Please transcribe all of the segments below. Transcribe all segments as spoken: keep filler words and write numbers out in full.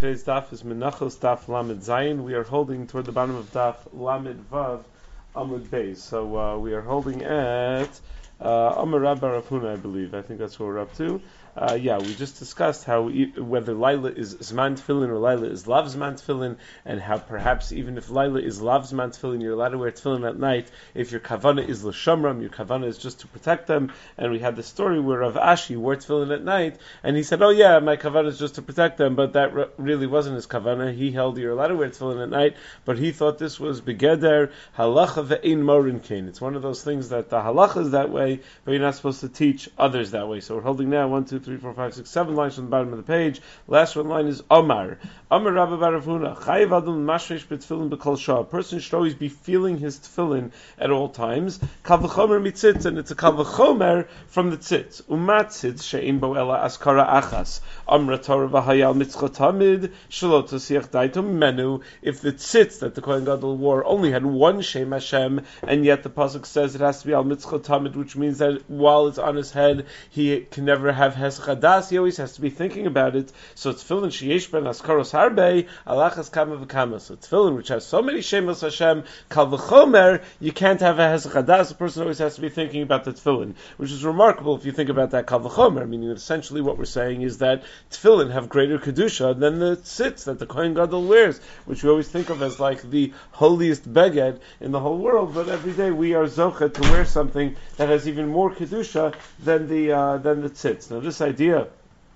Today's daf is Menachos daf Lamed Zayin. We are holding toward the bottom of daf Lamed Vav Amud Beis. So uh, we are holding at uh, Amar Rabba Rav Huna, I believe. I think that's what we're up to. Uh, yeah, we just discussed how e- whether Laila is Zman Tefillin or Laila is Lav Zman Tefillin, and how perhaps even if Laila is Lav Zman Tefillin, you're allowed to wear Tefillin at night. If your Kavana is L'Shamram, your Kavana is just to protect them. And we had the story where Rav Ashi wore Tefillin at night, and he said, oh yeah, my Kavana is just to protect them, but that re- really wasn't his Kavana. He held you're allowed to wear Tefillin at night, but he thought this was Begeder Halacha Ve'ein Morin Kain. It's one of those things that the Halacha is that way, but you're not supposed to teach others that way. So we're holding now one, two, three, four, five, six, seven lines from the bottom of the page. Last one line is Omar. Omar Rabba Bar Rav Huna. Chayiv Adam Mashresh b'Tefillin b'Kol Shah. A person should always be feeling his tefillin at all times. Kal v'chomer mitzitz, and it's a kal v'chomer from the tzitz. Umatzitz she'in bo ela askara achas. Amra Torah v'hayal mitzcha tamid shalot tosiach daitum menu. If the tzitz that the Kohen Gadol wore only had one Shem Hashem, and yet the pasuk says it has to be al mitzcha tamid, which means that while it's on his head, he can never have hesach hadas. He always has to be thinking about it. So it's tefillin sheyesh ben askaros harbe alachas kama v'kama. So tefillin which has so many shemos Hashem kal v'chomer, you can't have a hesach hadas. The person always has to be thinking about the tefillin, which is remarkable if you think about that kal v'chomer. Meaning that essentially what we're saying is that tefillin have greater kedusha than the tzitz that the Kohen Gadol wears, which we always think of as like the holiest beged in the whole world. But every day we are zocha to wear something that has even more kedusha than the uh, than the tzitz. Now this idea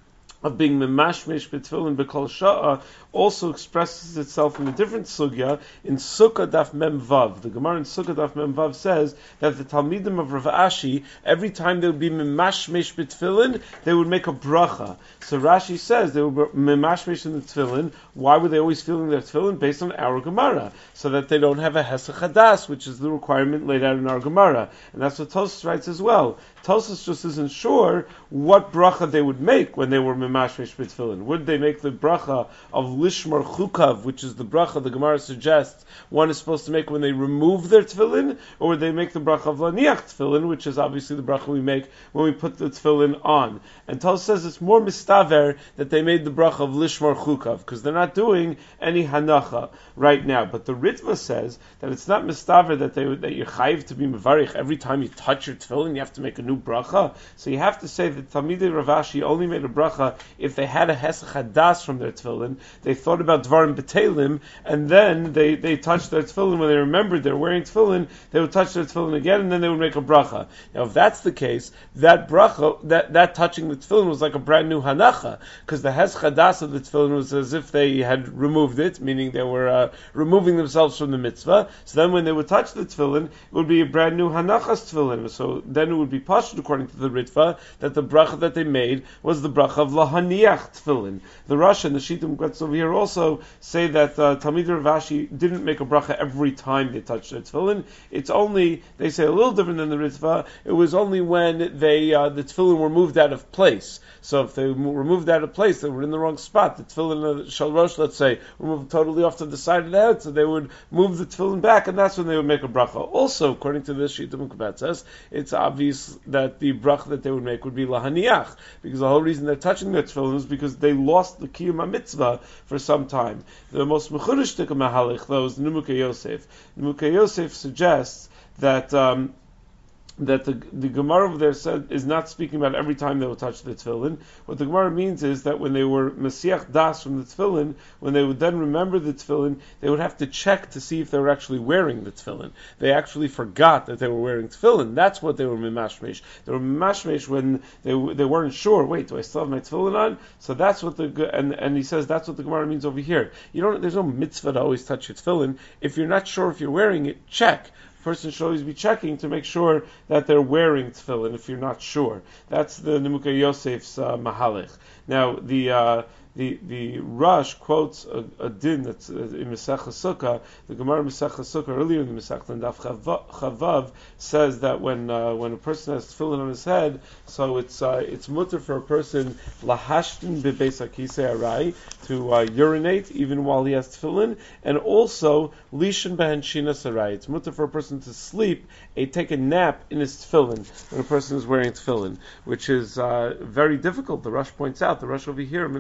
of being memashmesh b'tefillin b'kol sha'a also expresses itself in a different sugya in Sukkah Daf Mem Vav. The Gemara in Sukkah Daf Mem Vav says that the Talmidim of Rav Ashi, every time they would be memashmesh b'tefillin, they would make a bracha. So Rashi says they were memashmesh in the tefillin. Why were they always feeling their tefillin? Based on our Gemara, so that they don't have a hesach hadas, which is the requirement laid out in our Gemara, and that's what Tosfos writes as well. Tosfos just isn't sure what bracha they would make when they were memashmesh b'tefillin. Would they make the bracha of lishmar chukav, which is the bracha the Gemara suggests one is supposed to make when they remove their tefillin, or would they make the bracha of laniach tefillin, which is obviously the bracha we make when we put the tefillin on? And Tosfos says it's more mistaver that they made the bracha of lishmar chukav, because they're not doing any hanacha right now. But the Ritva says that it's not mistaver that they that you're chayiv to be mevarich every time you touch your tefillin, you have to make a new bracha. So you have to say that Talmidei Rav Ashi only made a bracha if they had a hesach hadas from their tefillin. They thought about dvarim betelim, and then they, they touched their tefillin when they remembered they're wearing tefillin. They would touch their tefillin again, and then they would make a bracha. Now, if that's the case, that bracha, that, that touching the tefillin was like a brand new hanacha, because the hesach hadas of the tefillin was as if they had removed it, meaning they were uh, removing themselves from the mitzvah. So then, when they would touch the tefillin, it would be a brand new hanachas tefillin. So then it would be pashut according to the Ritva that the bracha that they made was the bracha of lahaniach tefillin. The Rosh and the Shittim Gretz over here also say that uh, Talmidei Rav Ashi didn't make a bracha every time they touched their tefillin. It's only, they say a little different than the Ritva, it was only when they uh, the tefillin were moved out of place. So if they were moved out of place, they were in the wrong spot. The tefillin of Shal Rosh, let's say, were moved totally off to the side of the head, so they would move the tefillin back, and that's when they would make a bracha. Also, according to this Shittim Kvetzes, it's obvious that the bracha that they would make would be lahaniach, because the whole reason they're touching their tefillin is because they lost the kiyum mitzvah for some time. The most mechudesh tikkum mahalich, though, is Nimukei Yosef. Nimukei Yosef suggests that um, that the, the Gemara over there said is not speaking about every time they would touch the tefillin. What the Gemara means is that when they were mesiach das from the tefillin, when they would then remember the tefillin, they would have to check to see if they were actually wearing the tefillin. They actually forgot that they were wearing tefillin. That's what they were mimashmesh. They were mimashmesh when they they weren't sure. Wait, do I still have my tefillin on? So that's what the and and he says that's what the Gemara means over here. You don't. There's no mitzvah to always touch your tefillin. If you're not sure if you're wearing it, check. Person should always be checking to make sure that they're wearing tefillin if you're not sure. That's the Nimukei Yosef's uh, mahalich. Now, the uh, the the Rush quotes a, a din that's uh, in Masechah Sukkah. The Gemara Masechah Sukkah earlier in the Masechah and Daf Chavav says that when uh, when a person has tefillin on his head, so it's uh, it's mutter for a person lahashtin bebeis hakisei arai, to uh, urinate even while he has tefillin, and also lishin behen shinas arai. It's mutter for a person to sleep, a take a nap in his tefillin when a person is wearing tefillin, which is uh, very difficult. The Rush points out. The Rush over here, Menachos points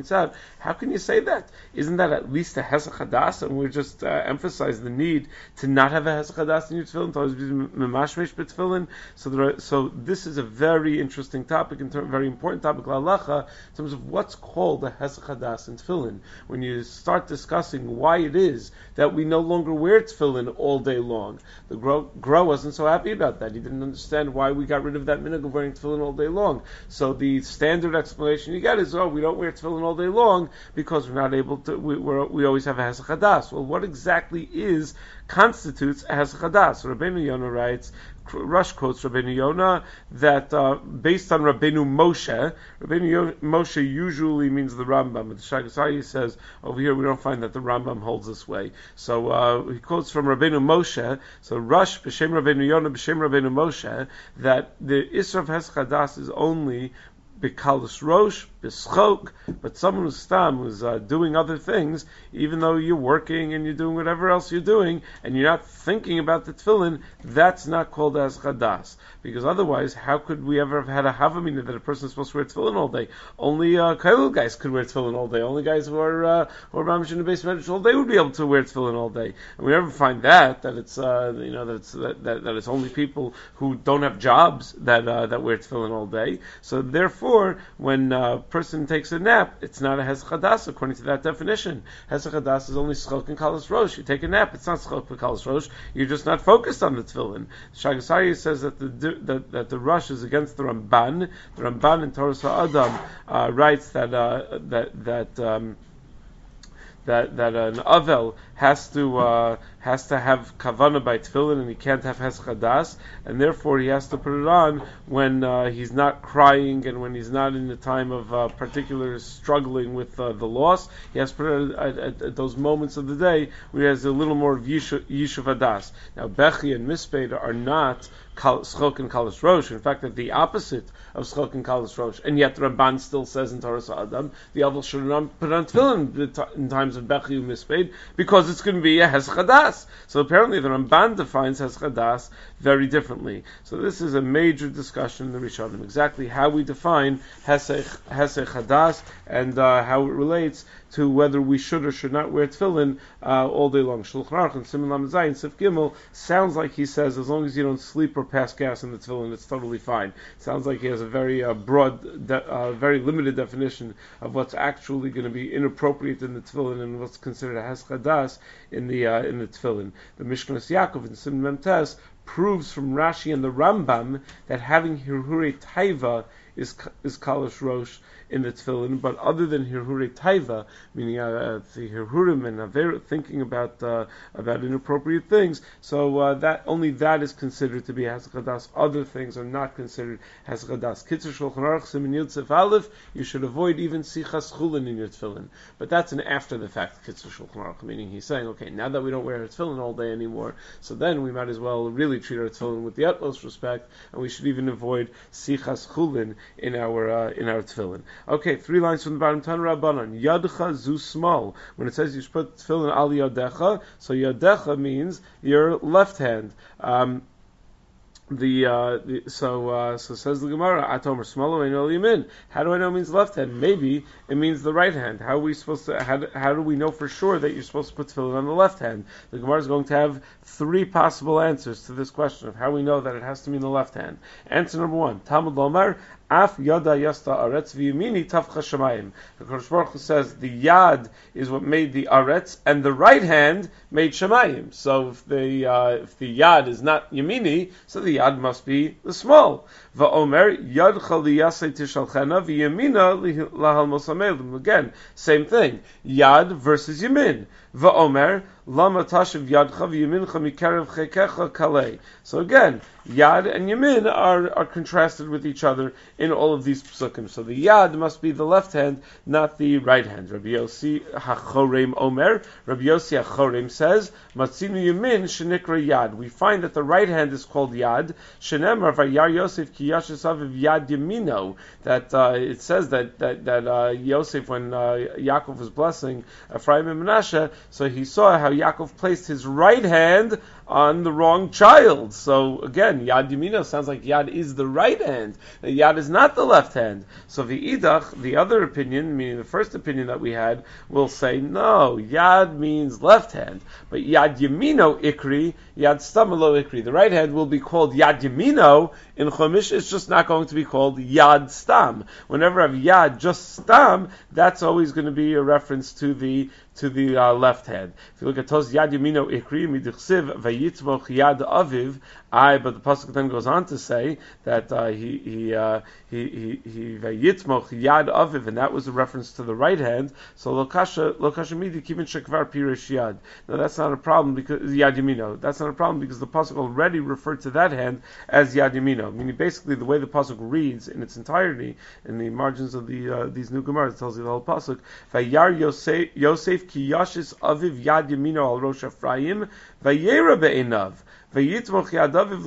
points out, how can you say that? Isn't that at least a hesach hadas? And we're just uh, emphasize the need to not have a hesach hadas in your tefillin, to always be memashmesh b'tefillin. So, there are, so this is a very interesting topic, in term, very important topic, la'alacha, in terms of what's called a hesach hadas in tefillin. When you start discussing why it is that we no longer wear tefillin all day long, the Gra Gra wasn't so happy about that. He didn't understand why we got rid of that minhag of wearing tefillin all day long. So the standard explanation you get is, oh, we don't wear tefillin all day long because we're not able to, we, we're, we always have a hesach hadas. Well, what exactly is, constitutes a hesach hadas? Rabbeinu Yonah writes, Rush quotes Rabbeinu Yonah, that uh, based on Rabbeinu Moshe, Rabbeinu Yonah, Moshe usually means the Rambam, but the Shagas Aryeh says, over here we don't find that the Rambam holds this way. So uh, he quotes from Rabbeinu Moshe, so Rush, B'Shem Rabbeinu Yonah, B'Shem Rabbeinu Moshe, that the Isra of hesach hadas is only B'Kalus Rosh, B'Schok, but someone who's stam, who's uh, doing other things, even though you're working and you're doing whatever else you're doing, and you're not thinking about the tefillin, that's not called as chadas. Because otherwise, how could we ever have had a havamina that a person is supposed to wear tefillin all day? Only uh, kailul guys could wear tefillin all day. Only guys who are uh, who are mamish in the base medrash all day would be able to wear tefillin all day. And we never find that that it's uh, you know that it's that, that, that it's only people who don't have jobs that uh, that wear tefillin all day. So therefore, when a person takes a nap, it's not a hesach hadas according to that definition. Hesach hadas is only schok and kalas rosh. You take a nap, it's not schok and kalas rosh. You're just not focused on the tefillin. Shagas Aryeh says that the that, that the rush is against the Ramban. The Ramban in Torah Ha'adam uh, writes that uh, that that. Um, That that an avel has to uh, has to have kavana by tefillin, and he can't have hesach hadas, and therefore he has to put it on when uh, he's not crying and when he's not in the time of uh, particular struggling with uh, the loss. He has to put it at, at, at those moments of the day where he has a little more of yishuv hadas. Now bechi and misped are not schok and kalas rosh. In fact, they're the opposite of schok and kalas rosh, and yet Ramban still says in Torah Ha'adam the avel should not put on tefillin in times of bechi and misped because it's going to be a hesach hadas. So apparently the Ramban defines hesach hadas very differently. So this is a major discussion in the Rishonim, exactly how we define hesach hadas and uh, how it relates to whether we should or should not wear tefillin uh, all day long. Shulchan Aruch and Siman Lamed Zayin Sif Gimel sounds like he says as long as you don't sleep or pass gas in the tefillin, it's totally fine. Sounds like he has a very uh, broad, de- uh, very limited definition of what's actually going to be inappropriate in the tefillin and what's considered a hesach hadas in the uh, in the tefillin. The Mishkanos Yaakov in Siman Mem Tes proves from Rashi and the Rambam that having hirhure taiva is is kalash rosh in the tefillin, but other than hirhure taiva, meaning uh, the hirhurim and aver, thinking about uh, about inappropriate things, so uh, that only that is considered to be hesach hadas. Other things are not considered hesach hadas. Kitzur Shulchan Aruch Siman Yud Sef Aleph, you should avoid even sichas chulin in your tefillin, but that's an after the fact Kitzur Shulchan Aruch, meaning he's saying, okay, now that we don't wear a tefillin all day anymore, so then we might as well really treat our tefillin with the utmost respect, and we should even avoid sichas chulin in our uh, in our tefillin. Okay, three lines from the bottom. Tan Rabbanan Yadcha zu small. When it says you should put tefillin al yadecha, so yadecha means your left hand. Um, The, uh, the so uh, so says the Gemara, Atomer Smolo Ein Ol Yamin. How do I know it means left hand? Maybe it means the right hand. How are we supposed to? How do, how do we know for sure that you're supposed to put tefillin on the left hand? The Gemara is going to have three possible answers to this question of how we know that it has to mean the left hand. Answer number one: Talmud Lomar Af Yada Yasta Aretz V'Yamini Tavcha Shemayim. The Kodesh Baruch Hu says the Yad is what made the Aretz, and the right hand made Shemayim. So if the uh, if the Yad is not Yamini, so the Yad must be the small. Va'omer Yadcha Liyasei Tishalchena V'Yamina Lahal Mosamelim. Again, same thing. Yad versus Yamin. Va'omer Lama Tashiv Yadcha V'Yamincha Mikarev Chekecha Kalei. So again, Yad and Yamin are, are contrasted with each other in all of these psukim. So the Yad must be the left hand, not the right hand. Rabbi Yossi HaChorem Omer, Rabbi Yossi HaChorem says, Matzinu Yamin Shenikra Yad. We find that the right hand is called Yad. Shenemar Vayar Yosef Ki Yashisaviv Yad Yamino. That uh, it says that that that uh, Yosef, when uh, Yaakov was blessing Ephraim and Menashe, So he saw how Yaakov placed his right hand on the wrong child. So again, Yad Yamino sounds like Yad is the right hand. Yad is not the left hand. So V'idach, the other opinion, meaning the first opinion that we had, will say no, Yad means left hand. But Yad Yamino Ikri, Yad Stamalo Ikri. The right hand will be called Yad Yamino. In Chumash, it's just not going to be called Yad Stam. Whenever I have Yad just Stam, that's always going to be a reference to the to the uh, left hand. If you look at Tos Yad Yamino Ikri Midichsiv Vayitvoch Yad Aviv, I. But the pasuk then goes on to say that uh, he he uh, he he he Vayitvoch Yad Aviv, and that was a reference to the right hand. So Lokasha Lokasha Midi Kivin Shekvar Pirish Yad. Now that's not a problem because Yad Yamino. That's not a problem because the pasuk already referred to that hand as Yad Yamino. Meaning basically the way the pasuk reads in its entirety in the margins of the uh, these new Gemaras, it tells you the whole pasuk. Vayar Yosef Yosef ki yashis aviv yad yamino al rosh Ephraim vayera be'enav. So he went after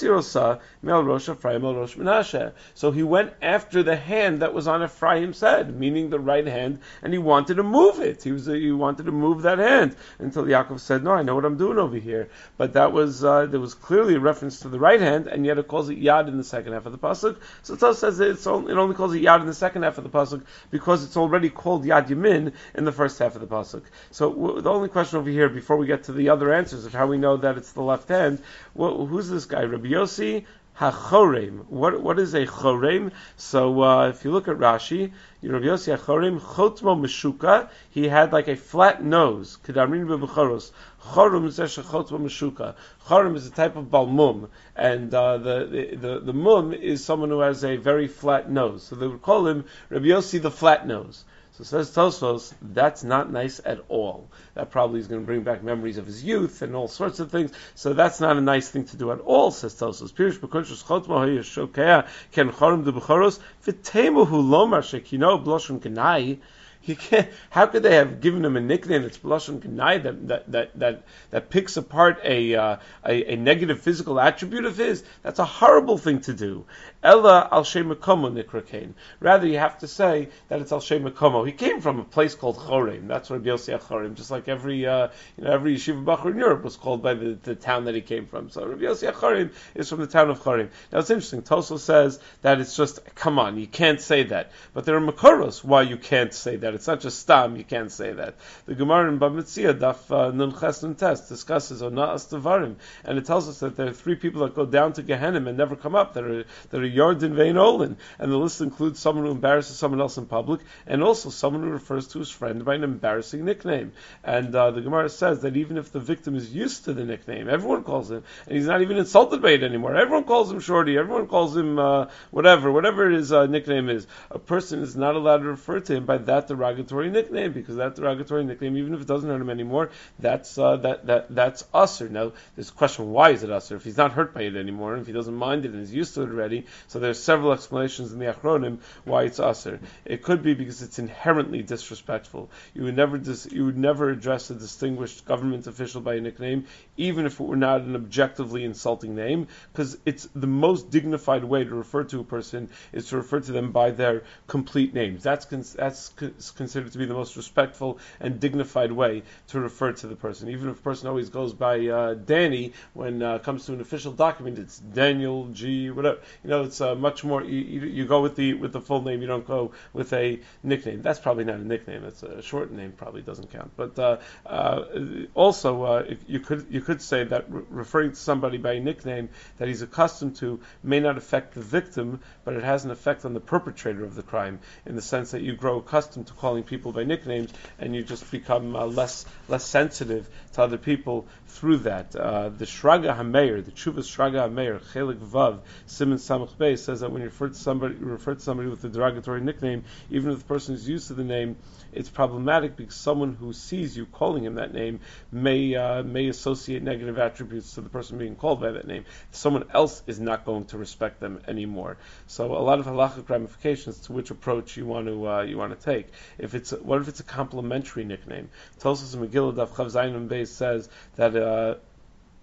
the hand that was on Ephraim's head, meaning the right hand, and he wanted to move it. He was he wanted to move that hand until Yaakov said, "No, I know what I'm doing over here." But that was uh, there was clearly a reference to the right hand, and yet it calls it Yad in the second half of the pasuk. So Tos says it's only, it only calls it Yad in the second half of the pasuk because it's already called Yad Yamin in the first half of the pasuk. So w- the only question over here, before we get to the other answers of how we know that it's the left hand. Well, who's this guy? Rabbi Yossi HaChorem. What what is a Chorem? So uh, if you look at Rashi, Rabbi Yossi HaChorem Chotmo Meshuka. He had like a flat nose. Kedamrin beBechoros. Chorem is Chotmo Meshuka. Chorem is a type of balmum, and uh, the, the the the mum is someone who has a very flat nose. So they would call him Rabbi Yossi the flat nose. So says Tosfos, that's not nice at all. That probably is going to bring back memories of his youth and all sorts of things. So that's not a nice thing to do at all, says Tosfos. Pirish b'kunshus chotmo hayeshokea ken chorim de b'choros v'temu hu lomar shekino bloshun kenai. You can't. How could they have given him a nickname that's blushon kanai that that that that that picks apart a, uh, a a negative physical attribute of his? That's a horrible thing to do. Ella al shem makomo nikra kain. Rather, you have to say that it's al shem makomo. He came from a place called Chorem. That's Rabbi Yossi HaChorem. Just like every uh, you know every yeshiva bachur in Europe was called by the, the town that he came from. So Rabbi Yossi HaChorem is from the town of Chorem. Now it's interesting. Tosfos says that it's just come on, you can't say that. But there are makoros why you can't say that. It's not just stam, you can't say that. The Gemara in Bamitzia, Daf uh, Nun Ches Nun Tes, discusses Ona'as Tavarim, and it tells us that there are three people that go down to Gehenna and never come up, that are, that are Yordin Vein Olin, and the list includes someone who embarrasses someone else in public, and also someone who refers to his friend by an embarrassing nickname. And uh, the Gemara says that even if the victim is used to the nickname, everyone calls him, and he's not even insulted by it anymore. Everyone calls him Shorty, everyone calls him uh, whatever, whatever his uh, nickname is. A person is not allowed to refer to him by that derogatory nickname, because that derogatory nickname, even if it doesn't hurt him anymore, that's uh, that that that's usher. Now, there's a question: why is it usher? If he's not hurt by it anymore, and if he doesn't mind it and he's used to it already, so there's several explanations in the Achronim why it's usher. It could be because it's inherently disrespectful. You would never dis- you would never address a distinguished government official by a nickname, even if it were not an objectively insulting name, because it's the most dignified way to refer to a person is to refer to them by their complete names. That's con- that's con- considered to be the most respectful and dignified way to refer to the person. Even if a person always goes by uh, Danny, when it uh, comes to an official document, it's Daniel G. whatever. You know, it's uh, much more. You, you, you go with the with the full name. You don't go with a nickname. That's probably not a nickname. That's a short name. Probably doesn't count. But uh, uh, also, uh, you could you could say that re- referring to somebody by a nickname that he's accustomed to may not affect the victim, but it has an effect on the perpetrator of the crime, in the sense that you grow accustomed to calling people by nicknames, and you just become uh, less less sensitive to other people through that. Uh, the Shraga HaMeir, the Chuvas Shraga HaMeir, Chelik Vav, Simon Samach Bey, says that when you refer to somebody, you refer to somebody with a derogatory nickname, even if the person is used to the name, it's problematic because someone who sees you calling him that name may uh, may associate negative attributes to the person being called by that name. Someone else is not going to respect them anymore. So a lot of halachic ramifications to which approach you want to uh, you want to take. If it's a, what if it's a complimentary nickname? Tosfos in Megillah Daf Chav Zayin Beis says that. Uh,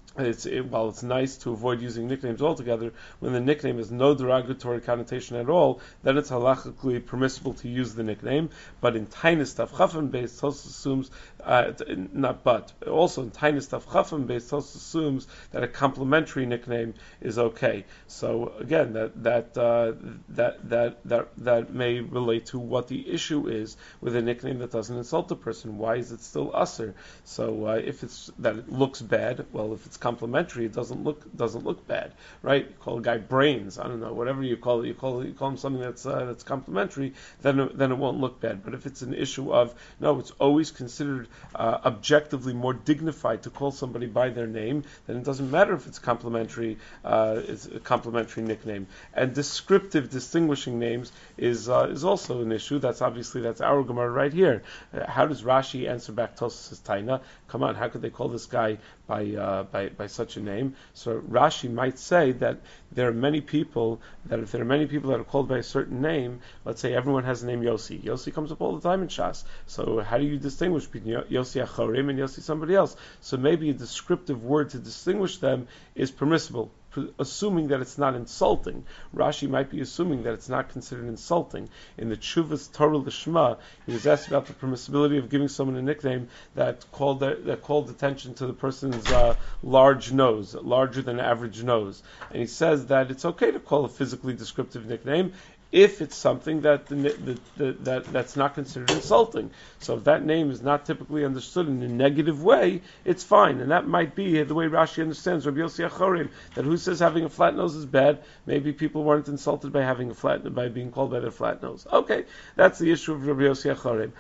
It's it, while it's nice to avoid using nicknames altogether, when the nickname has no derogatory connotation at all, then it's halachically permissible to use the nickname. But in Tainus Tav Chafim based, Tosos assumes uh, not but also in Tainus Tav Chafim based, Tosos assumes that a complementary nickname is okay. So again, that that uh, that that that that may relate to what the issue is with a nickname that doesn't insult the person. Why is it still usser? So uh, if it's that it looks bad, well, if it's complementary, it doesn't look doesn't look bad, right? You call a guy brains, I don't know, whatever you call it, you call you call him something that's uh, that's complementary, then it, then it won't look bad. But if it's an issue of no, it's always considered uh, objectively more dignified to call somebody by their name, then it doesn't matter if it's complementary. Uh, it's a complementary nickname, and descriptive, distinguishing names is uh, is also an issue. That's obviously that's our Gemara right here. Uh, how does Rashi answer back Tosfos' Taina? Come on, how could they call this guy by uh, by by such a name? So Rashi might say that there are many people that if there are many people that are called by a certain name, let's say everyone has the name Yossi. Yossi comes up all the time in Shas. So how do you distinguish between Yossi Achorim and Yossi somebody else? So maybe a descriptive word to distinguish them is permissible, assuming that it's not insulting. Rashi might be assuming that it's not considered insulting. In the Tshuvas Torah Lishma, he was asked about the permissibility of giving someone a nickname that called the, that called attention to the person's uh, large nose, larger than average nose, and he says that it's okay to call a physically descriptive nickname if it's something that the, the, the, that that's not considered insulting. So if that name is not typically understood in a negative way, it's fine. And that might be the way Rashi understands Rabbi Yossi Achorim, that who says having a flat nose is bad? Maybe people weren't insulted by having a flat, by being called by their flat nose. Okay, that's the issue of Rabbi Yossi Achorim.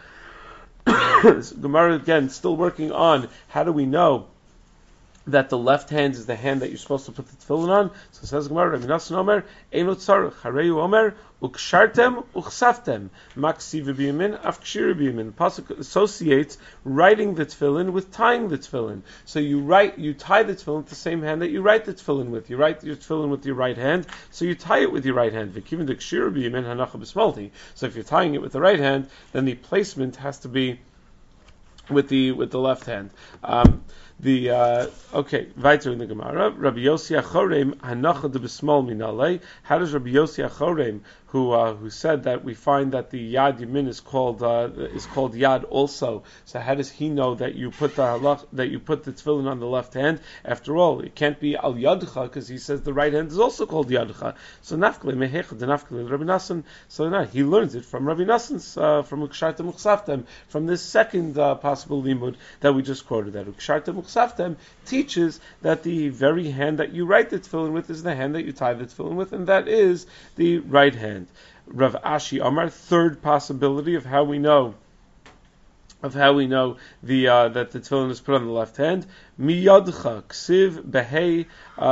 Gemara again, still working on how do we know that the left hand is the hand that you're supposed to put the tefillin on. So it says Gemara, Rabbi Nassan Omer, Eino tzarich, Hareyu Omer, Ukshartem, Uchsaftem, Maksi v'biyamin, Afkshir v'biyamin. The pasuk associates writing the tefillin with tying the tefillin. So you write, you tie the tefillin with the same hand that you write the tefillin with. You write your tefillin with your right hand, so you tie it with your right hand. V'kivin d'kshir v'biyamin hanacha b'smalti. So if you're tying it with the right hand, then the placement has to be with the with the left hand. Um, The uh, okay, weiter in the Gemara. Rabbi Yossi Achorim hanacha de b'smal minalei. How does Rabbi Yossi Achorim, who uh, who said that we find that the Yad Yamin is called uh, is called Yad also? So how does he know that you put the halach, that you put the tefillin on the left hand? After all, it can't be al yadcha because he says the right hand is also called yadcha. So nafkle mehecha de nafkle Rabbi Nassan. So now he learns it from Rabbi Nassan's uh, from Ukshartem Uchsaftem, from this second uh, possible limud that we just quoted. That Ukshartem Uchsaftem teaches that the very hand that you write the tefillin with is the hand that you tie the tefillin with, and that is the right hand. Rav Ashi Amar, third possibility of how we know of how we know the uh, that the tefillin is put on the left hand. Miyadcha ksiv behei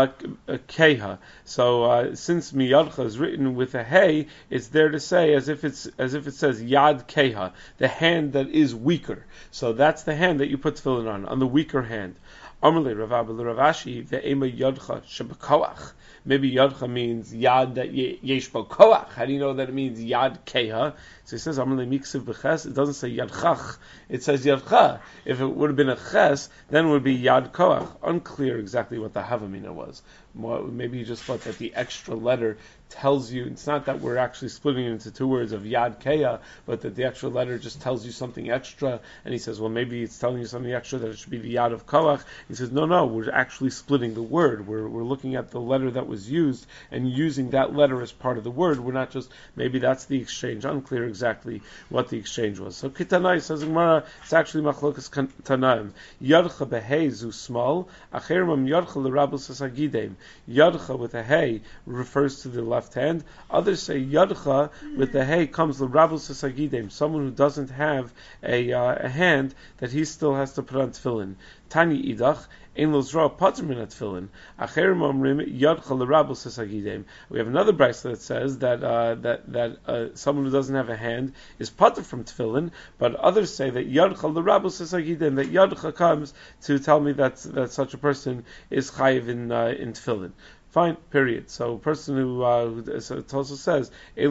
keha. So uh, since miyadcha is written with a hey, it's there to say as if it's as if it says yad keha, the hand that is weaker. So that's the hand that you put tefillin on, on the weaker hand. Amalei Rav Abba Rav Ashi ve'ema yadcha shebekoach. Maybe yadcha means yad that yesh bo koach. How do you know that it means yad keha? So he says Amalei miksiv b'ches. It doesn't say yadchach. It says yadcha. If it would have been a ches, then it would be yad koach. Unclear exactly what the havamina was. Maybe you just thought that the extra letter tells you, it's not that we're actually splitting it into two words of yad keya, but that the extra letter just tells you something extra, and he says, well, maybe it's telling you something extra that it should be the yad of koach. He says, no, no, we're actually splitting the word. We're we're looking at the letter that was used and using that letter as part of the word. We're not just, maybe that's the exchange. Unclear exactly what the exchange was. So Kitanai says Gemara, it's actually machlokas tanaim. Yadcha behei zu small, acherimam yadcha l'rabus asagidem. Yadcha with a hey refers to the left hand. Others say yadcha with the hey comes the rabus asagidem, someone who doesn't have a uh, a hand that he still has to put on tefillin. Tani idach ein lo zra pater min tefillin. Acherim omrim yadcha l'rabus asagidem. We have another brayso that says that uh, that that uh, someone who doesn't have a hand is pater from tefillin, but others say that yadcha l'rabus asagidem, that yadcha comes to tell me that that such a person is chayiv in uh, in tefillin. Fine, period. So a person who, uh, who so it also says,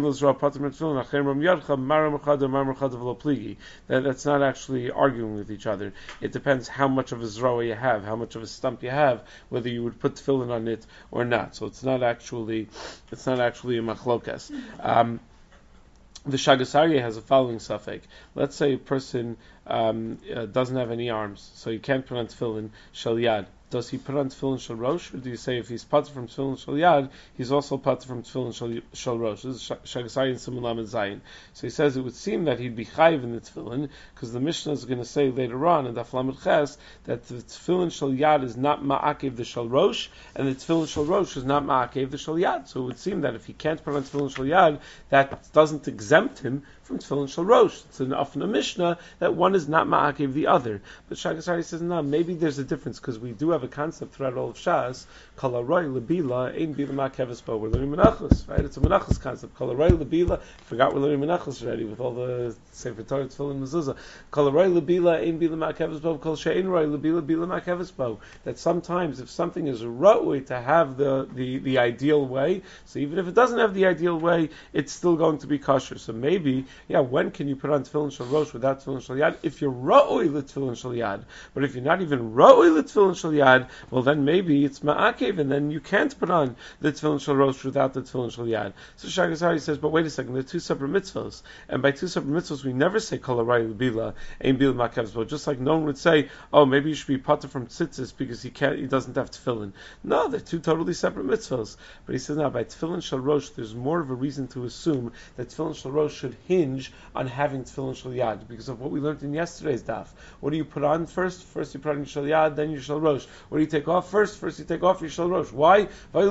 that that's not actually arguing with each other. It depends how much of a zroa you have, how much of a stump you have, whether you would put tefillin on it or not. So it's not actually, it's not actually a machlokas. Um, the Shagas Aryeh has a following suffix. Let's say a person um, uh, doesn't have any arms, so he can't put on tefillin shel yad. Does he put on tefillin shel rosh, or do you say if he's pater from tefillin shel yad, he's also pater from tefillin shel, shel rosh? This is Shagas Aryeh and Siman Lamed Zayin. So he says it would seem that he'd be chayiv in the tefillin, because the Mishnah is going to say later on in Daf Lamed Ches that the tefillin shel yad is not ma'akev the shel rosh, and the tefillin shel rosh is not ma'akev the shel yad. So it would seem that if he can't put on tefillin shel yad, that doesn't exempt him from tefillin shel rosh. It's an often a Mishnah that one is not ma'akev the other. But Shagas Aryeh says no, maybe there's a difference, because we do have a concept throughout all of Shas, kol haroy lebila ein bila ma'akeves bo. We're learning menachos, right? It's a menachos concept. Kol haroy lebila. Forgot we're learning menachos already with all the Sefer Torah, tefillin, mezuzah. Kol haroy lebila ein bila ma'akeves bo. Kol she'ein roy lebila bila ma'akeves bo. That sometimes if something is ra'ui to have the, the the ideal way, so even if it doesn't have the ideal way, it's still going to be kosher. So maybe, yeah, when can you put on tefillin shel rosh without tefillin shel yad? If you're ra'ui l'tefillin shel yad, but if you're not even ra'ui l'tefillin shel yad, well then maybe it's ma'akev, and then you can't put on the tefillin shel rosh without the tefillin shel yad. So Shagas Aryeh says, but wait a second, they're two separate mitzvahs, and by two separate mitzvahs we never say kol haroy lebila ein bila ma'akeves bo. Just like no one would say, oh, maybe you should be pater from tzitzis because he can't, he doesn't have tefillin. No, they're two totally separate mitzvahs. But he says now by tefillin shel rosh, there's more of a reason to assume that tefillin shel rosh should hinge on having tefillin shel yad, because of what we learned in yesterday's daf. What do you put on first? First you put on your shel yad, then your shel rosh. What do you take off first? First you take off your shel rosh. Why?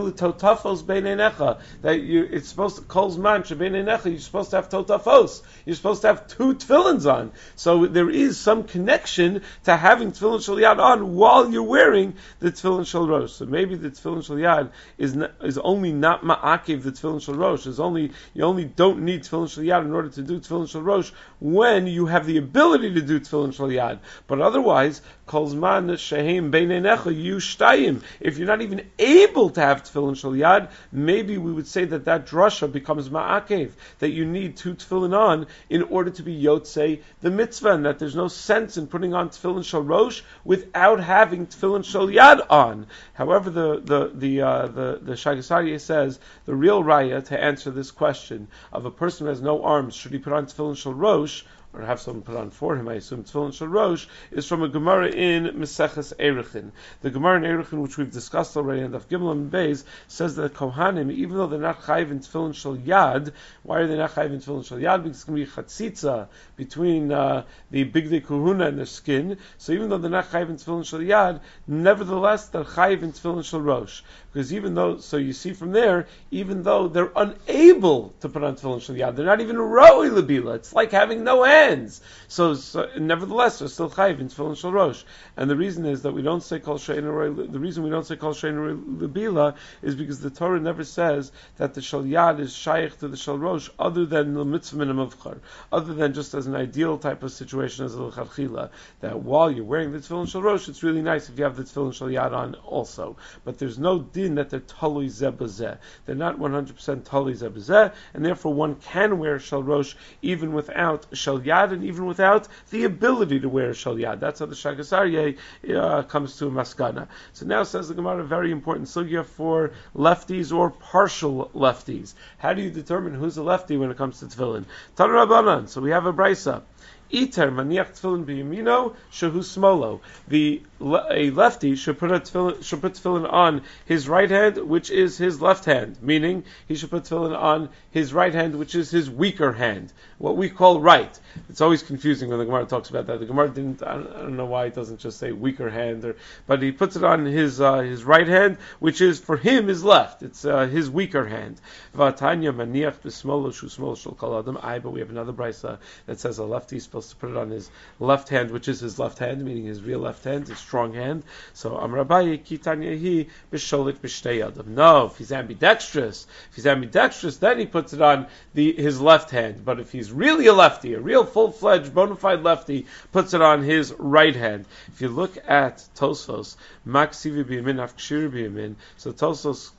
That you, it's supposed to kol's man shebein you're supposed to have totafos. You're supposed to have two tefillins on. So there is some connection to having tefillin shel yad on while you're wearing the tefillin shel rosh. So maybe the tefillin shel yad is not, is only not ma'akev the tefillin shel rosh. Is only you only don't need tefillin shel yad in order to do tefillin shel rosh when you have the ability to do tefillin shel yad. But otherwise, kol zman shehem beinenecha you shtayim. If you're not even able to have tefillin shel yad, maybe we would say that that drasha becomes ma'akev, that you need two tefillin on in order to be yotzei the mitzvah, and that there's no sense in putting on tefillin shel rosh without having tefillin shel yad on. However, the the the uh, the, the Shagas Aryeh says the real raya to answer this question of a person who has no arms, should he put on tefillin shel rosh, or have someone put on for him, I assume tefillin shel rosh, is from a Gemara in Meseches Erechin. The Gemara in Erechin, which we've discussed already in Daf Gimel and Beis, says that Kohanim, even though they're not chayiv in tefillin shel yad, why are they not chayiv in tefillin shel yad? Because it's going to be chatzitza between uh, the bigdei kahuna and their skin. So even though they're not chayiv in tefillin shel yad, nevertheless they're chayiv in tefillin shel rosh. Because even though, so you see from there, even though they're unable to put on tefillin shel yad, they're not even roi lebila. It's like having no hands. So, so nevertheless, they're still chayiv in tefillin shel rosh. And the reason is that we don't say kol she'ein roi. The reason we don't say kol she'ein roi lebila is because the Torah never says that the shel yad is shaykh to the shel rosh, other than the mitzvah min hamavchar, other than just as an ideal type of situation as a l'chadchila, that while you're wearing the tefillin shel rosh, it's really nice if you have the tefillin shel yad on also. But there's no din that they're talui zeh b'zeh. They're not one hundred percent talui zeh b'zeh, and therefore one can wear shel rosh even without shel yad, and even without the ability to wear shel yad. That's how the Shagas Aryeh uh, comes to a maskana. So now says the Gemara, a very important sugya for lefties or partial lefties. How do you determine who's a lefty when it comes to tefillin? Tan Rabbanan. So we have a brisa. Iter maniach tefillin b'yamino shehu smolo. The a lefty should put a tefillin, should put tefillin on his right hand, which is his left hand. Meaning he should put tefillin on his right hand, which is his weaker hand, what we call right. It's always confusing when the Gemara talks about that. The Gemara didn't. I don't, I don't know why it doesn't just say weaker hand, or but he puts it on his uh, his right hand, which is for him his left. It's uh, his weaker hand. Vatanya maniach b'smolo shu smol shel kol adam. I. But we have another brisa that says a lefty is supposed to put it on his left hand, which is his left hand, meaning his real left hand, his strong hand. So Amar Abaye kitanya hi b'sholit b'shtei adam. No, if he's ambidextrous, if he's ambidextrous, then he puts it on the his left hand. But if he's really a lefty, a real full-fledged, bona fide lefty, puts it on his right hand. If you look at Tosfos, Maksivi b'yamin, Afkshir b'yamin, so Tosfos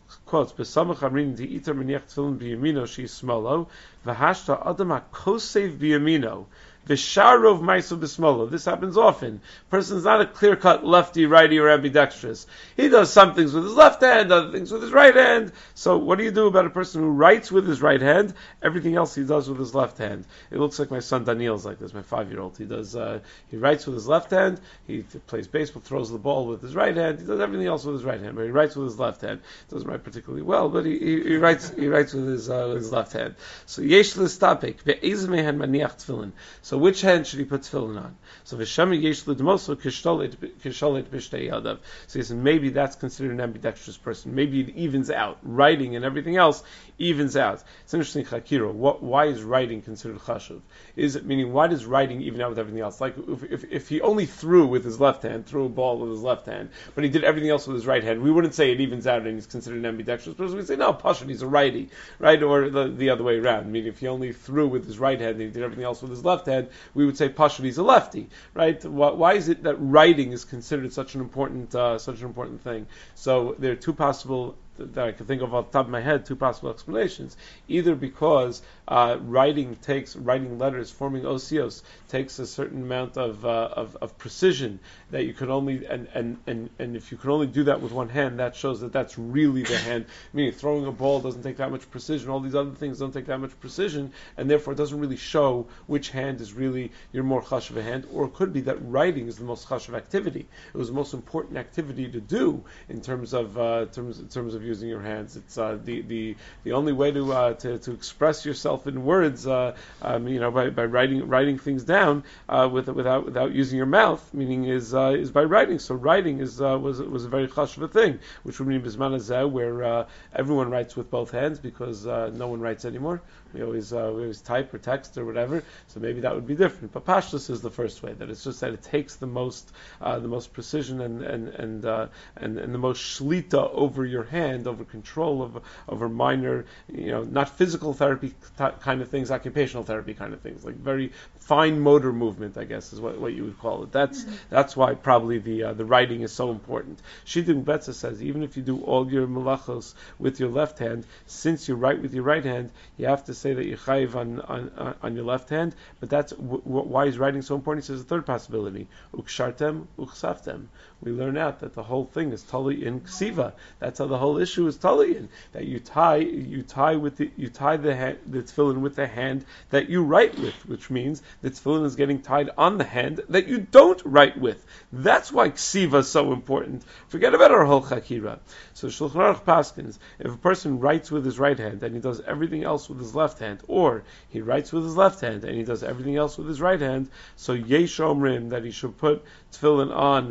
quotes, "Besamach amrin di iter meniach tefillin biyamino she smolo, v'hashta adam hakosev biyamino." Visharov ma'asav b'smolo. This happens often. Person's not a clear-cut lefty, righty, or ambidextrous. He does some things with his left hand, other things with his right hand. So what do you do about a person who writes with his right hand? Everything else he does with his left hand. It looks like my son Daniel's like this, my five-year-old. He does. Uh, he writes with his left hand. He plays baseball, throws the ball with his right hand. He does everything else with his right hand, but he writes with his left hand. Doesn't write particularly well, but he, he, he writes. He writes with his uh, with his left hand. So yesh l'stapek ve'ez mehen maniach tefillin. So which hand should he put tefillin on? So v'shami yesh l'dmoso kisholet kisholet b'shtei yadav. So he says maybe that's considered an ambidextrous person. Maybe it evens out. Writing and everything else evens out. It's interesting, Chakiro. What, why is writing considered chashuv? Is it meaning why does writing even out with everything else? Like if, if if he only threw with his left hand, threw a ball with his left hand, but he did everything else with his right hand, we wouldn't say it evens out and he's considered an ambidextrous person. We'd say no, Pashut, he's a righty, right? Or the, the other way around. Meaning if he only threw with his right hand and he did everything else with his left hand, we would say Pashut, he's a lefty, right? Why, why is it that writing is considered such an important uh, such an important thing? So there are two possible that I can think of off the top of my head, two possible explanations. Either because uh, writing takes writing letters, forming osios, takes a certain amount of, uh, of of precision that you can only and, and, and, and if you can only do that with one hand, that shows that that's really the hand. Meaning throwing a ball doesn't take that much precision. All these other things don't take that much precision, and therefore it doesn't really show which hand is really your more chashuv hand. Or it could be that writing is the most chashuv activity. It was the most important activity to do in terms of uh, terms in terms of using your hands. It's uh, the the the only way to uh, to to express yourself in words, uh, um, you know, by, by writing writing things down uh, with without without using your mouth. Meaning is uh, is by writing. So writing is uh, was was a very chashuv thing, which would mean bisman hazeh, where uh, everyone writes with both hands because uh, no one writes anymore. We always uh, we always type or text or whatever. So maybe that would be different. But pashtus is the first way, that it's just that it takes the most uh, the most precision and and and, uh, and and the most shlita over your hand, over control of over minor, you know, not physical therapy t- kind of things, occupational therapy kind of things, like very fine motor movement, I guess is what, what you would call it. That's mm-hmm. that's why probably the uh, the writing is so important. Shidduch Betza says even if you do all your melachos with your left hand, since you write with your right hand, you have to say that you're chayiv on, on on your left hand. But that's w- w- why is writing so important. He says a third possibility: ukshartem uchsaftem. We learn out that the whole thing is tali in ksiva. That's how the whole issue is tali in. That you tie you tie with the you tie the hand, the tefillin with the hand that you write with, which means the tefillin is getting tied on the hand that you don't write with. That's why ksiva is so important. Forget about our whole chakira. So Shulchan Aruch paskins, if a person writes with his right hand and he does everything else with his left hand, or he writes with his left hand and he does everything else with his right hand, so yesh omrim that he should put tefillin on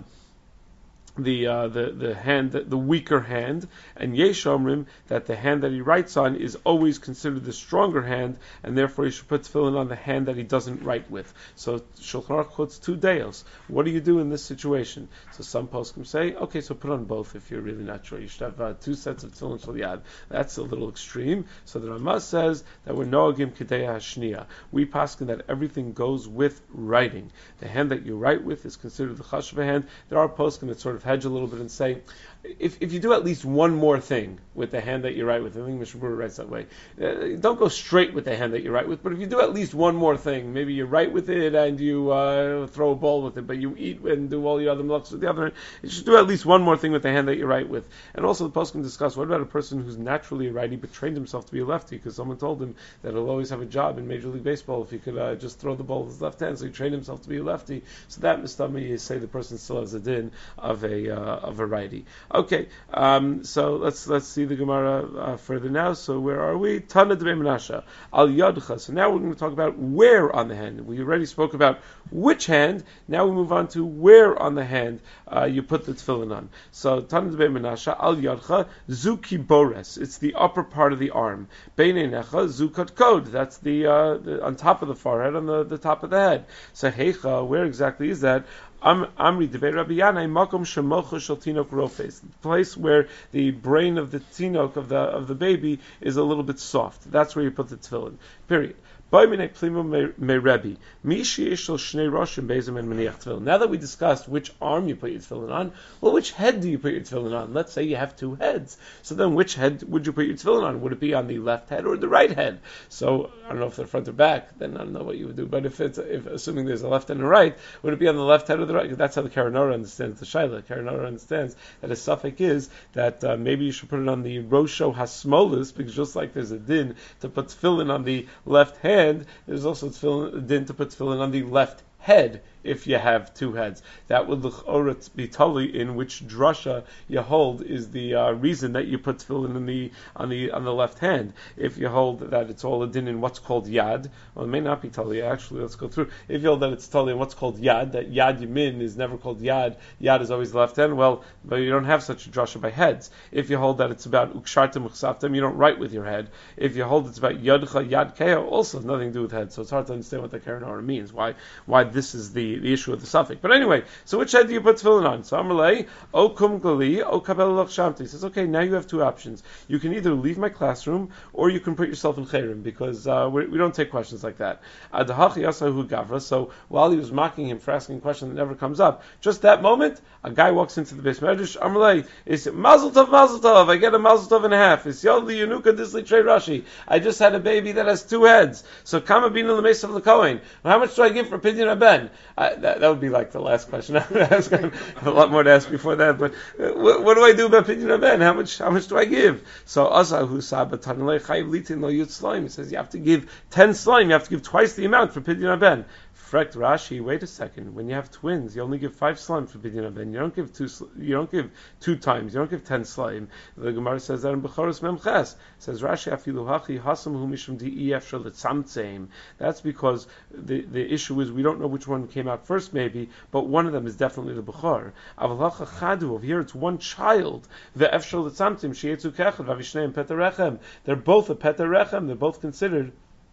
the uh, the the hand, the, the weaker hand, and yesh omrim that the hand that he writes on is always considered the stronger hand, and therefore he should put tefillin on the hand that he doesn't write with. So Shulchan Aruch quotes two deos. What do you do in this situation? So some poskim say, okay, so put on both if you're really not sure. You should have uh, two sets of tefillin shel yad. That's a little extreme. So the Ramah says that we're noagim kedei hashniya. We paskin that everything goes with writing. The hand that you write with is considered the chashuv hand. There are poskim that sort of hedge a little bit and say, if if you do at least one more thing with the hand that you write with, I think Mishnah Berurah writes that way. Uh, don't go straight with the hand that you write with, but if you do at least one more thing, maybe you write with it and you uh, throw a ball with it, but you eat and do all your other melachos with the other hand, you should do at least one more thing with the hand that you write with. And also the post can discuss, what about a person who's naturally a righty but trained himself to be a lefty because someone told him that he'll always have a job in Major League Baseball if he could uh, just throw the ball with his left hand, so he trained himself to be a lefty. So that mistama, you say the person still has a din of a uh, of a righty. Okay. Um, Um, so let's let's see the Gemara uh, further now. So where are we? Tana Debei Menashe Al Yadcha. So now we're going to talk about where on the hand. We already spoke about which hand. Now we move on to where on the hand uh, you put the tefillin on. So Tana Debei Menashe Al Yadcha Zuki Bores. It's the upper part of the arm. Beinei Necha Zukat Kod. That's the, uh, the on top of the forehead, on the, the top of the head. So Heicha, where exactly is that? Amri Debei Rabbi Yanai Makom Shemocha Shel Tinok Rofes, the place where the brain of the tinok of the of the baby is a little bit soft. That's where you put the tefillin. Period. Now that we discussed which arm you put your tefillin on, well, which head do you put your tefillin on? Let's say you have two heads. So then which head would you put your tefillin on? Would it be on the left head or the right head? So I don't know if they're front or back, then I don't know what you would do. But if it's, if assuming there's a left and a right, would it be on the left head or the right? That's how the Karanora understands the Shaila. Karanora understands that a suffix is that uh, maybe you should put it on the Rosho Hasmolis, because just like there's a din to put tefillin on the left hand, there's also tefillin, a din to put tefillin on the left head if you have two heads. That would l'chora be totally in which drasha you hold is the uh, reason that you put tefillin in the on the on the left hand. If you hold that it's all a din in what's called yad, well, it may not be totally. Actually, let's go through. If you hold that it's totally in what's called yad, that yad yamin is never called yad. Yad is always the left hand. Well, but you don't have such a drasha by heads. If you hold that it's about ukshartim uchsaftim, you don't write with your head. If you hold it's about yadcha yad keo, also has nothing to do with head. So it's hard to understand what the Karanara means. Why why this is the the issue of the suffix. But anyway, so which head do you put tefillin on? So Amalei, O kum gali, O kabel lach shamti. He says, okay, now you have two options. You can either leave my classroom, or you can put yourself in chayrim, because uh, we, we don't take questions like that. Adahachi yasahu gavra. So while he was mocking him for asking a question that never comes up, just that moment, a guy walks into the base medrash. Amalei, is mazel tov, mazel tov. I get a mazel tov and a half. It's yoldi yunuka disli trei Rashi. I just had a baby that has two heads. So kama bina l'mesav l'kohen. How much do I give for pidyon haben? That, that would be like the last question I would ask. I have a lot more to ask before that, but uh, what, what do I do about pidyon haben? How much how much do I give? So Azahu Saba Tanalei Chayiv Litin Lo Yut Slime. He says you have to give ten slime, you have to give twice the amount for pidyon haben. Frekt Rashi, wait a second. When you have twins, you only give five slime for pidyon haben. You don't give two. You don't give two times. You don't give ten slime. The Gemara says that in Bechoros Memches. Says Rashi Afilu Hachi Hasam Hu Mishum Di'ef Shel Tzamtzeim. That's because the the issue is we don't know which one came out first, maybe, but one of them is definitely the Bechor. Aval Hacha Chadu. Over here, it's one child. Ve'ef Shel Tzamtzeim Sheyetzu Kechad Vavishneim Peter Rechem. They're both a Peter Rechem. They're both considered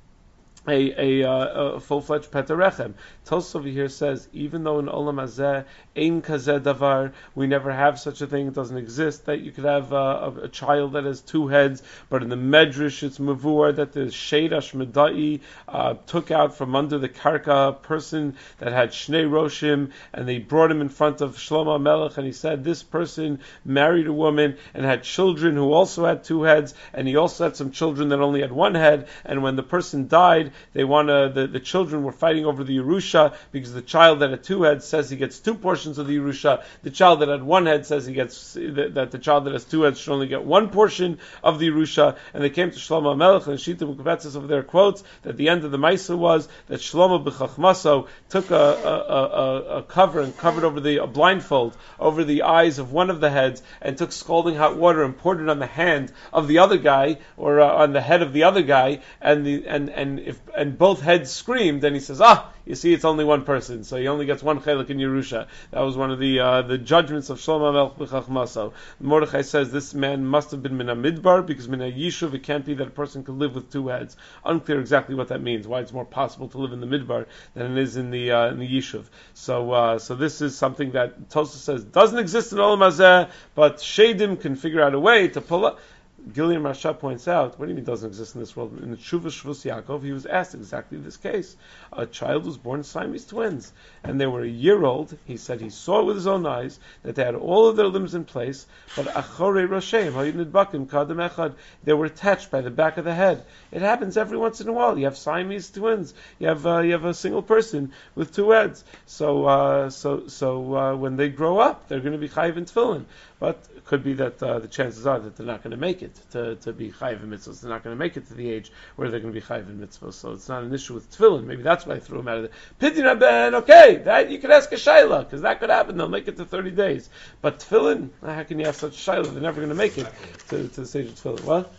a, a, uh, a full-fledged Petarechem. Tosfos over here says, even though in Olam Hazeh, Ein Kazeh Davar, we never have such a thing, it doesn't exist, that you could have uh, a, a child that has two heads, but in the Medrash it's Mavur, that the Sheidash Medai uh, took out from under the Karka a person that had Shnei Roshim, and they brought him in front of Shlomo Melech, and he said, this person married a woman and had children who also had two heads, and he also had some children that only had one head, and when the person died, they want to, the, the children were fighting over the Yerusha, because the child that had two heads says he gets two portions of the Yerusha. The child that had one head says he gets, that, that the child that has two heads should only get one portion of the Yerusha. And they came to Shlomo Melech, and Shita Mukavetzes over there quotes that the end of the Maisa was that Shlomo B'chachmaso took a, a, a, a cover and covered over the, a blindfold over the eyes of one of the heads, and took scalding hot water and poured it on the hand of the other guy, or uh, on the head of the other guy, and the, and, and if and both heads screamed, and he says, ah, you see, it's only one person, so he only gets one chelik in Yerusha. That was one of the uh, the judgments of Shlomo Melech B'chachmaso. Mordechai says this man must have been Mina Midbar, because Mina Yishuv, it can't be that a person could live with two heads. Unclear exactly what that means, why it's more possible to live in the Midbar than it is in the uh, in the Yishuv. So uh, so this is something that Tosfos says doesn't exist in Olam Hazeh, but Shadim can figure out a way to pull up. Gilliam Rasha points out, what do you mean it doesn't exist in this world? In the Tshuva Shvus Yaakov, he was asked exactly this case. A child was born Siamese twins, and they were a year old. He said he saw it with his own eyes, that they had all of their limbs in place, but Achore Roshem, Hayidnidbakim, Kadam Echad, they were attached by the back of the head. It happens every once in a while. You have Siamese twins. You have uh, you have a single person with two heads. So uh, so so uh, when they grow up, they're going to be chayiv in tefillin. But it could be that uh, the chances are that they're not going to make it to, to be chayiv in mitzvahs. They're not going to make it to the age where they're going to be chayiv in mitzvahs. So it's not an issue with tefillin. Maybe that's why I threw them out of the pidyon haben. Okay, that you could ask a shayla, because that could happen. They'll make it to thirty days. But tefillin, how can you have such a shayla? They're never going to make it to, to the stage of tefillin. What?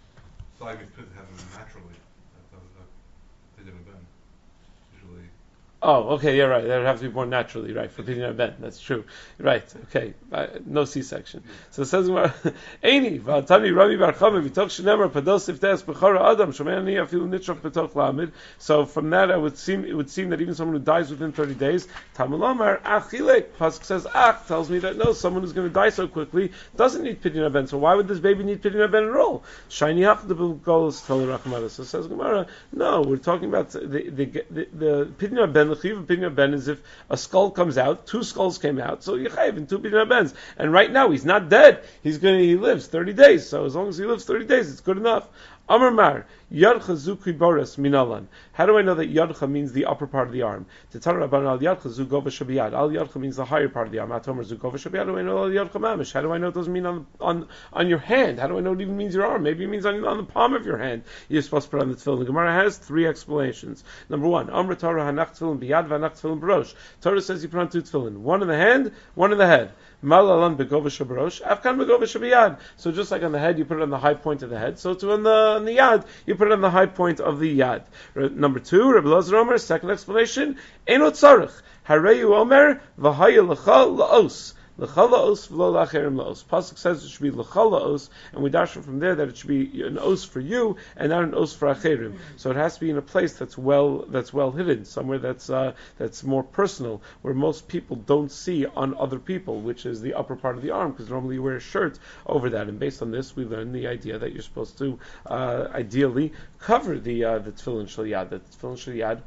So I could put have them naturally. Pidyon haben usually. Oh, okay, yeah, right. That would have to be born naturally, right? For Pidyon Ben, that's true, right? Okay, uh, no C-section. So it says, "Eini v'atani Rabbi Bar Chama v'toch shenemar padol siftes b'chara adam shomeni afilu nitzrach b'toch lamid." So from that, I would seem it would seem that even someone who dies within thirty days, Talmud Lomar achilek. Pasuk says ach tells me that no, someone who's going to die so quickly doesn't need Pidyon Ben. So why would this baby need Pidyon Ben at all? Shiny achdabul golos tol rachmada. So says Gemara, no, we're talking about the the the, the Pidyon Ben. The chiv of Pidyon Ben is if a skull comes out, two skulls came out, so you chayiv in two Pidyon Bens. And right now he's not dead; he's going to he lives thirty days. So as long as he lives thirty days, it's good enough. Amar Mar Yadcha Zukri Boris Minalan. How do I know that Yadcha means the upper part of the arm? Tetar Rabban Al Yadcha Zugova Shabiyad. Al Yadcha means the higher part of the arm. Atomer Zugova Shabiyad. How do I know Al Yadcha Mamish? How do I know it doesn't mean on on on your hand? How do I know it even means your arm? Maybe it means on, on the palm of your hand. You're supposed to put on the tefillin. The Gemara has three explanations. Number one, Amr Torah Hanach Tefillin Biyad Vanach Tefillin Barosh. Torah says you put on two tefillin, one in the hand, one in the head. Malalan begova shabarosh, afkan begova shabiyad. So just like on the head, you put it on the high point of the head. So too on the on the yad, you put it on the high point of the yad. Number two, Rabbi Elazar Omer, second explanation, enot tzarich, hareyu Omer v'haya l'cha la'os. L'cha la'os v'lo la'acherim la'os. Pasuk says it should be l'cha la'os, and we dash from there that it should be an os for you and not an os for acherim. So it has to be in a place that's well that's well hidden, somewhere that's uh, that's more personal, where most people don't see on other people, which is the upper part of the arm, because normally you wear a shirt over that. And based on this, we learn the idea that you're supposed to uh, ideally cover the uh, the tefillin shel yad. The tefillin shel yad.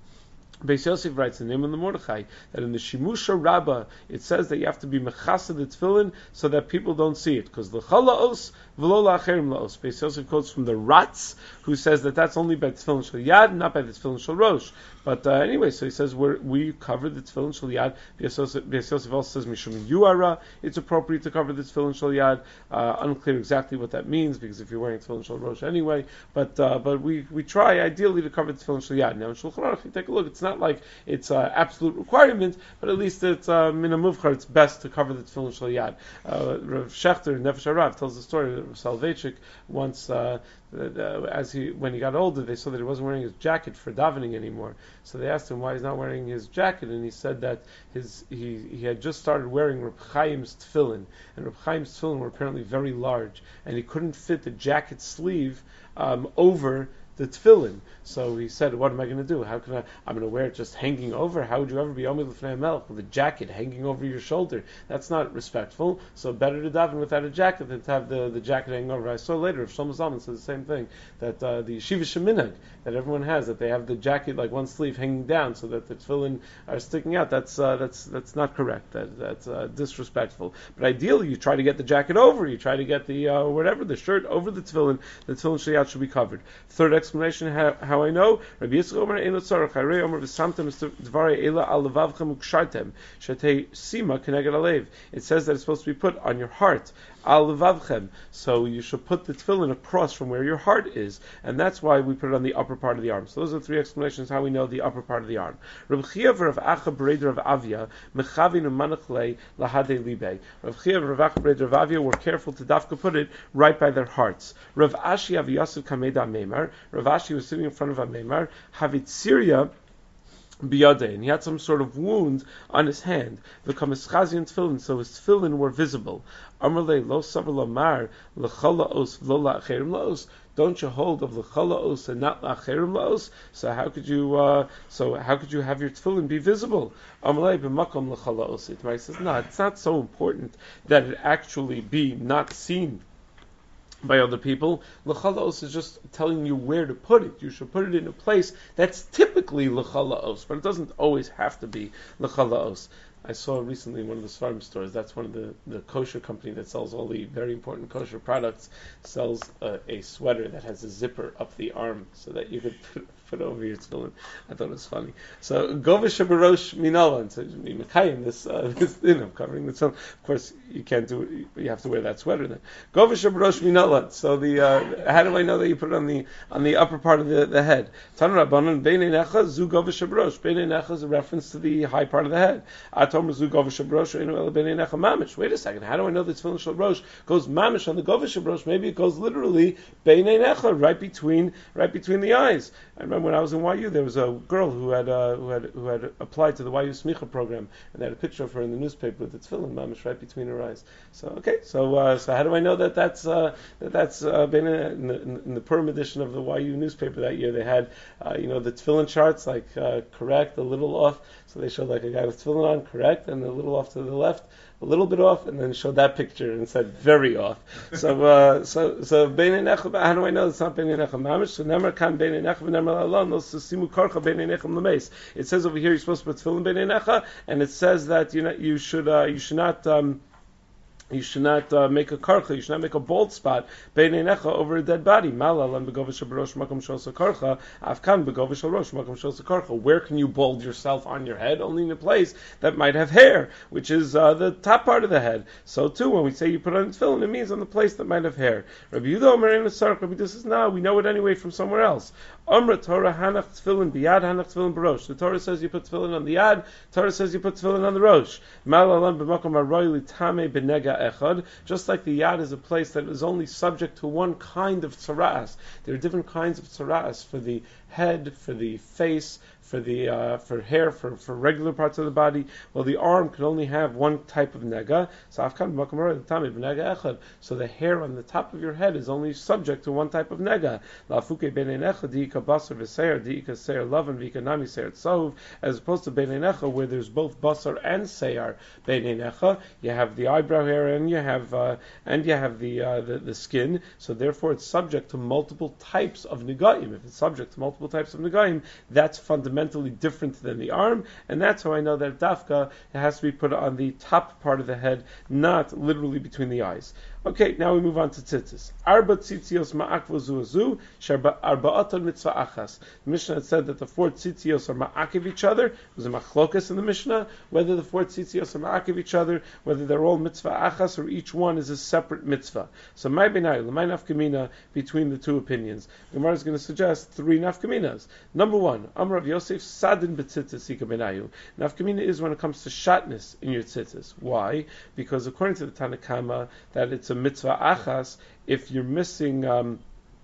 Beis Yosef writes in the name of the Mordechai that in the Shimusha Rabbah it says that you have to be mechasa the tefillin so that people don't see it, because the laos v'lo la'acherim laos. Beis Yosef quotes from the Ratz, who says that that's only by the tefillin shel yad, not by the tefillin shel rosh. But uh, anyway, so he says we're, we cover the tefillin shel yad. Beis Yosef also says mishum yuara, it's appropriate to cover the tefillin shel yad. Uh, unclear exactly what that means, because if you're wearing tefillin shel rosh anyway, but uh, but we, we try ideally to cover the tefillin shel yad. Now in Shulchan Aruch, you take a look, it's not like it's uh, absolute requirement, but at least it's uh, min hamuvchar, it's best to cover the tefillin shel yad. Uh, Rav Shechter, Nefesh Harav, tells the story that Rav Soloveitchik once, uh, uh, as he when he got older, they saw that he wasn't wearing his jacket for davening anymore. So they asked him why he's not wearing his jacket, and he said that his he, he had just started wearing Reb Chaim's tefillin, and Reb Chaim's tefillin were apparently very large, and he couldn't fit the jacket sleeve um, over the tefillin. So he said, what am I going to do? How can I, I'm going to wear it just hanging over? How would you ever be Omer L'fnei HaMelech with a jacket hanging over your shoulder? That's not respectful. So better to daven without a jacket than to have the, the jacket hanging over. I saw later, if Shlomo Zalman says the same thing, that uh, the Yeshiva Sheminag that everyone has, that they have the jacket like one sleeve hanging down so that the tefillin are sticking out. That's uh, that's that's not correct. That, that's uh, disrespectful. But ideally, you try to get the jacket over. You try to get the uh, whatever the shirt over the tefillin. The tefillin sheyat should be covered. Third explanation how, how I know. Rabbi Yitzchak Omer Eino Tzarech Harei Omer V'Samtem Dvarei Eila Al Levavchem Ukshartem Shetei Sima Keneged Alev. It says that it's supposed to be put on your heart. Al Levavchem. So you should put the tefillin across from where your heart is, and that's why we put it on the upper part of the arm. So those are three explanations how we know the upper part of the arm. Rav Chia v'Rav Acha Breder of Avia Mechavin u'Manachlei Lahadei Libei. Rav Chia v'Rav Acha Breder of Avia were careful to dafka put it right by their hearts. Rav Ashi Av Yosef Kameda Meimar. Rav Ashi was sitting in front of a Meimar. Havit Syria biyadei, and he had some sort of wound on his hand. The kamischazian tefillin, so his tefillin were visible. Amarle lo savar lamar lechala os v'lo la'acherim laos. Don't you hold of lechala os and not la'acherim laos? So how could you? Uh, so how could you have your tefillin be visible? Amarle b'makom lechala os. It says no, it's not so important that it actually be not seen by other people. L'chalaos is just telling you where to put it. You should put it in a place that's typically l'chalaos, but it doesn't always have to be l'chalaos. I saw recently in one of the Svarim stores, that's one of the, the kosher company that sells all the very important kosher products, sells a, a sweater that has a zipper up the arm so that you could put, put over your tefillin. I thought it was funny. So, Gova Shabarosh Minalan, so Mikayim, this, uh, this, you know, covering the tefillin. Of course, you can't do it, you have to wear that sweater then. Gova Shabarosh Minalan. So the, uh, how do I know that you put it on the, on the upper part of the, the head? Tan Rabbanon, Beinei Necha, Zu Gova Shabarosh. Beinei Necha is a reference to the high part of the head. Wait a second, how do I know that tefillin shel rosh goes mamish on the gova shel rosh? Maybe it goes literally beinei necha, right between, right between the eyes. And remember when I was in Y U, there was a girl who had uh, who had who had applied to the Y U Smicha program, and they had a picture of her in the newspaper with the tefillin mamish right between her eyes. So okay, so uh, so how do I know that that's uh, that that's uh, been in the, in the Purim edition of the Y U newspaper that year? They had uh, you know the tefillin charts, like uh, correct, a little off. So they showed like a guy with tefillin on, correct, and a little off to the left, a little bit off, and then showed that picture and said very off. So uh, so so Beinei Necha. How do I know it's not Beinei Necha mamish? So Nemar kan Beinei Necha v'Nemar alon no simu karcha Beinei Necha l'meis. It says over here you're supposed to put tefillin Beinei Necha, and it says that you know you should uh, you should not. Um, You should not uh, make a karcha. You should not make a bald spot beinei necha over a dead body. Malalan begovish berosh makom shos karcha. Afkan begovish rosh makom shos karcha. Where can you bald yourself on your head? Only in a place that might have hair, which is uh, the top part of the head. So too, when we say you put on tefillin, it means on the place that might have hair. Rabbi Yehuda Omer in the sark. Rabbi Yehuda says, no, we know it anyway from somewhere else. Amra Torah hanach tefillin biyad hanach tefillin berosh. The Torah says you put tefillin on the yad. Torah says you put tefillin on the rosh. Malalan b'makom haroy litame benega echad. Just like the yad is a place that is only subject to one kind of tzara'as. There are different kinds of tzara'as for the head, for the face, for the uh, for hair, for, for regular parts of the body. Well, the arm can only have one type of nega. So the hair on the top of your head is only subject to one type of nega. As opposed to beinei necha, where there's both basar and seyar. Beinei necha, you have the eyebrow hair and you have uh, and you have the, uh, the the skin. So therefore, it's subject to multiple types of negaim. If it's subject to multiple types of negaim, that's fundamental. Fundamentally different than the arm, and that's how I know that dafka it has to be put on the top part of the head, not literally between the eyes. Okay, now we move on to tzitzis. Arba tzitzios ma'akvo zu zu, sharba arba'aton mitzvah achas. The Mishnah had said that the four tzitzios are ma'akiv each other. There was a machlokas in the Mishnah, whether the four tzitzios are ma'akiv each other, whether they're all mitzvah achas, or each one is a separate mitzvah. So my benai, l'may nafkamina, between the two opinions. Gemara is going to suggest three nafkaminas. Number one, Amar of Yosef, sadin b'tzitzis ika benayu. Nafkamina is when it comes to shatness in your tzitzis. Why? Because according to the Tanakama, that it's a mitzvah achas, if you're missing um,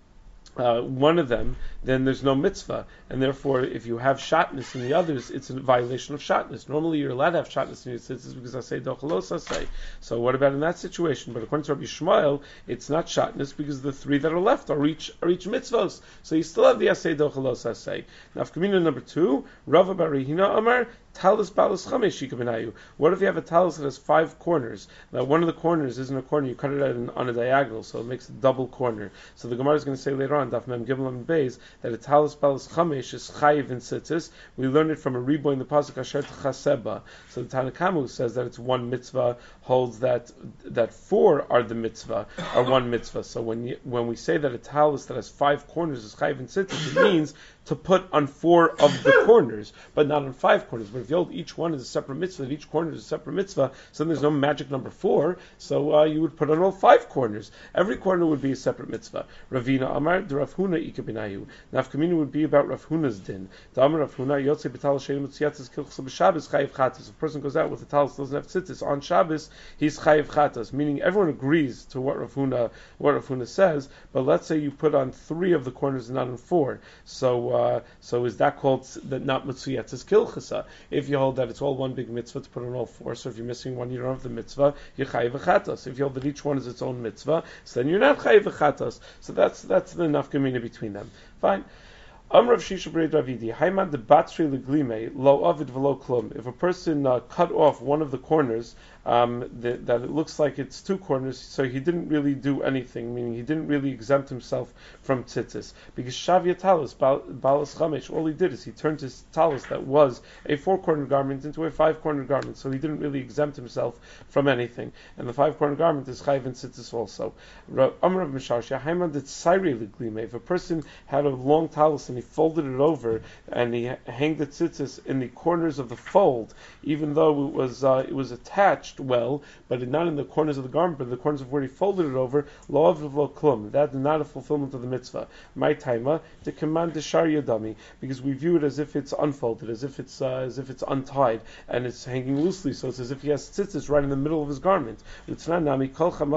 uh, one of them, then there's no mitzvah, and therefore, if you have shatness in the others, it's a violation of shatness. Normally, you're allowed to have shatness in your tzitzis because I say dochalos I say. So, what about in that situation? But according to Rabbi Shmuel, it's not shatness because the three that are left are each are each mitzvos. So you still have the asay dochalos I say. Nafkamina number two, Rava bar Rehina Amar. Talis balas chamesh shikabenayu. What if you have a talis that has five corners? Now, one of the corners isn't a corner; you cut it out in, on a diagonal, so it makes a double corner. So the Gemara is going to say later on, Daf Mem Gimel and Beis, that a talis balas chamesh is chayiv in tzitzis. We learned it from a reboy in the pasuk Asher Chaseba. So the Tanakamu says that it's one mitzvah, holds that that four are the mitzvah, are one mitzvah. So when you, when we say that a talis that has five corners is chayiv in tzitzis, it means to put on four of the corners, but not on five corners. But if you hold each one is a separate mitzvah, if each corner is a separate mitzvah, so then there's no magic number four, so uh, you would put on all five corners. Every corner would be a separate mitzvah. Ravina Amar, the Rav Huna ikabinayu. Nafkamina would be about Rav Huna's din. The Amar Rav Huna, Yotze B'tal Shein Mutziyatzis Kilchsa B'Shabbos Chayiv Chatas. If a person goes out with a talis doesn't have tzitzis on Shabbos, he's Chayiv Chatas, meaning everyone agrees to what Rav Huna, what Rav Huna says, but let's say you put on three of the corners and not on four. So, Uh, so is that called that not mitzuyatzis kilchasa? If you hold that it's all one big mitzvah to put on all four, so if you're missing one, you don't have the mitzvah. You're chayiv v'chatas. If you hold that each one is its own mitzvah, so then you're not chayiv v'chatas. So that's that's the nafkamina between them. Fine. Amrav Shisha B'rei Davidi, Haiman de Batsri Leglime, Lo Avid V'lo Klum. If a person uh, cut off one of the corners, um, the, that it looks like it's two corners, so he didn't really do anything, meaning he didn't really exempt himself from tzitzis. Because Shavya Talis, Balas Chamesh, all he did is he turned his talis that was a four-cornered garment into a five-cornered garment, so he didn't really exempt himself from anything. And the five-cornered garment is Chayiv and tzitzis also. Amrav Misharsha, Haiman de Tsairi Leglime. If a person had a long talis and he folded it over and he hanged the tzitzis in the corners of the fold, even though it was uh, it was attached well, but not in the corners of the garment, but in the corners of where he folded it over, lo av lo klum. That is not a fulfillment of the mitzvah. My taima to command the shar yadami, because we view it as if it's unfolded, as if it's uh, as if it's untied and it's hanging loosely. So it's as if he has tzitzis right in the middle of his garment.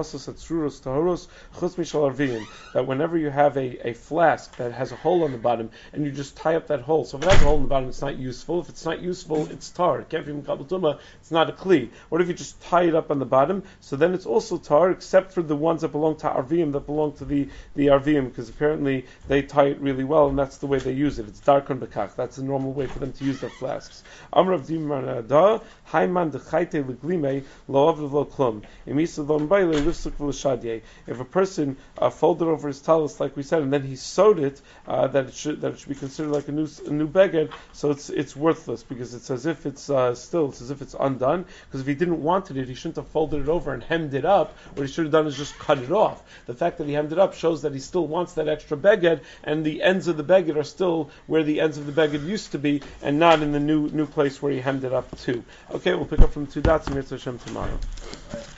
That whenever you have a, a flask that has a hole on the bottom and you just tie up that hole. So if it has a hole in the bottom, it's not useful. If it's not useful, it's tar. It can't be mekabel tumah. It's not a kli. What if you just tie it up on the bottom? So then it's also tar, except for the ones that belong to arvim, that belong to the the arvim, because apparently they tie it really well, and that's the way they use it. It's darkon bekach. That's the normal way for them to use their flasks. Amrav Dimar Haiman dechaite leglime lo avlev lo klum. Imisa lo mbayle lifsuk v'lashadye. If a person uh, folded over his talus, like we said, and then he sewed it, uh, that it should that it should be considered like a new a new beged, so it's it's worthless because it's as if it's uh, still it's as if it's undone. Because if he didn't want it, he shouldn't have folded it over and hemmed it up. What he should have done is just cut it off. The fact that he hemmed it up shows that he still wants that extra beged, and the ends of the beged are still where the ends of the beged used to be, and not in the new new place where he hemmed it up to. Okay, we'll pick up from two dots and Mitzvah Hashem tomorrow.